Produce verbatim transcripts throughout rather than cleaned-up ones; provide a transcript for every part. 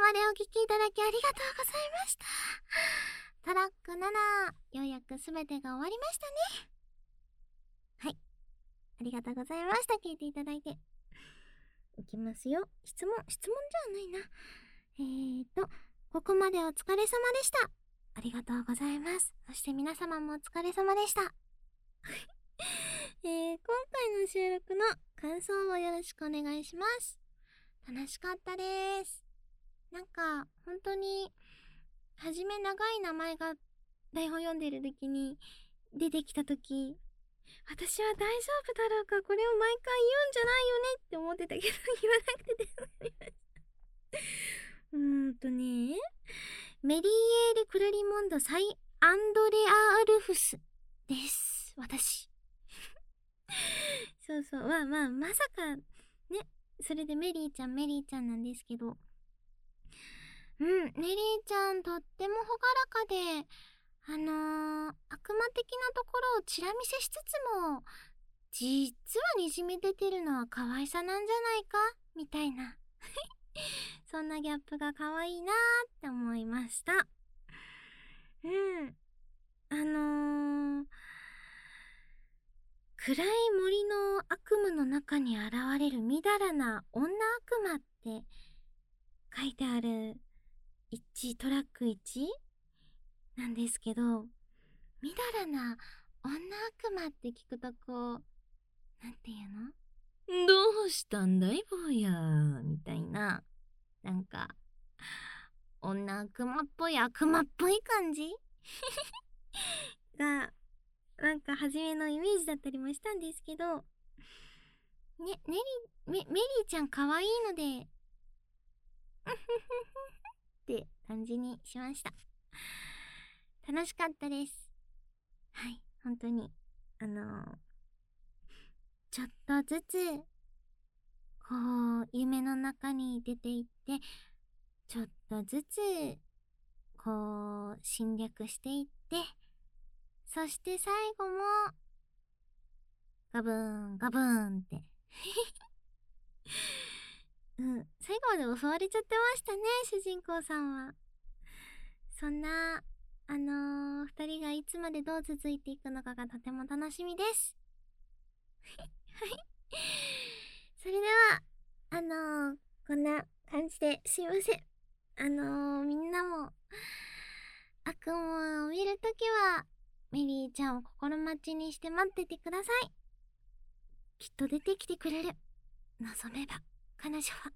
までお聴きいただきありがとうございました。トラックなな、ようやくすべてが終わりましたね。はい。ありがとうございました。聞いていただいて。いきますよ。質問、質問じゃないな。えーと、ここまでお疲れ様でした。ありがとうございます。そして皆様もお疲れ様でした。えー、今回の収録の感想をよろしくお願いします。楽しかったです。なんか、本当に、はじめ長い名前が台本読んでる時に出てきた時、私は大丈夫だろうか、これを毎回言うんじゃないよねって思ってたけど、言わなくて出てまいりました。うーんとね、メリエール・クラリモンド・サイ・アンドレア・アルフスです。私。そうそう。まあまあ、まさか、ね。それでメリーちゃん、メリーちゃんなんですけど。うん、メリーちゃんとってもほがらかで、あのー、悪魔的なところをチラ見せしつつも、実はにじみ出てるのは可愛さなんじゃないかみたいな。そんなギャップが可愛いなーって思いました。うん。あのー、暗い森の悪夢の中に現れるみだらな女悪魔って書いてあるいちトラックいちなんですけど、みだらな女悪魔って聞くとこう、なんていうの？どうしたんだい坊やみたいな、なんか女悪魔っぽい悪魔っぽい感じがなんか初めのイメージだったりもしたんですけど、ね、ネリメメリーちゃん可愛いのでって感じにしました。楽しかったです。はい、本当にあのー、ちょっとずつこう夢の中に出ていってちょっとずつこう侵略していって、そして最後もガブーンガブーンってうん、最後まで襲われちゃってましたね、主人公さんは。そんなあのー、二人がいつまでどう続いていくのかがとても楽しみです。はい。それではあのー、こんな感じですいません。あのー、みんなも悪夢を見るときはメリーちゃんを心待ちにして待っててください。きっと出てきてくれる。望めば彼女は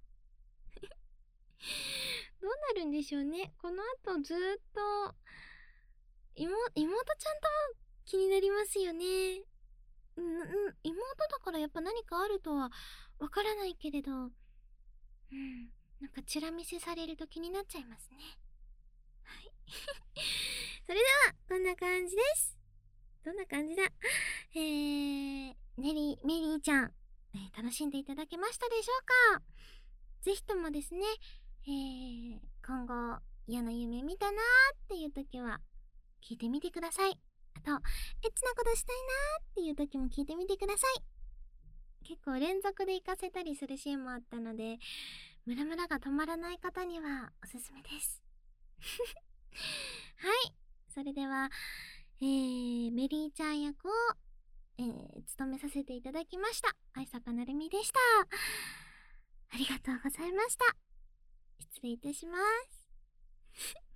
どうなるんでしょうね。この後ずーっと妹、妹ちゃんとも気になりますよね。うん、うん、妹だからやっぱ何かあるとはわからないけれど、うん、なんかチラ見せされると気になっちゃいますね。はい。それでは、こんな感じです。どんな感じだえー、ネリー、メリーちゃん、えー、楽しんでいただけましたでしょうか？ぜひともですね、えー、今後嫌な夢見たなーっていう時は聞いてみてください。あと、エッチなことしたいなーっていう時も聞いてみてください。結構連続で活かせたりするシーンもあったので、ムラムラが止まらない方にはおすすめです。はい。それでは、えー、メリーちゃん役を、えー、務めさせていただきました。愛坂なるみでした。ありがとうございました。失礼いたします。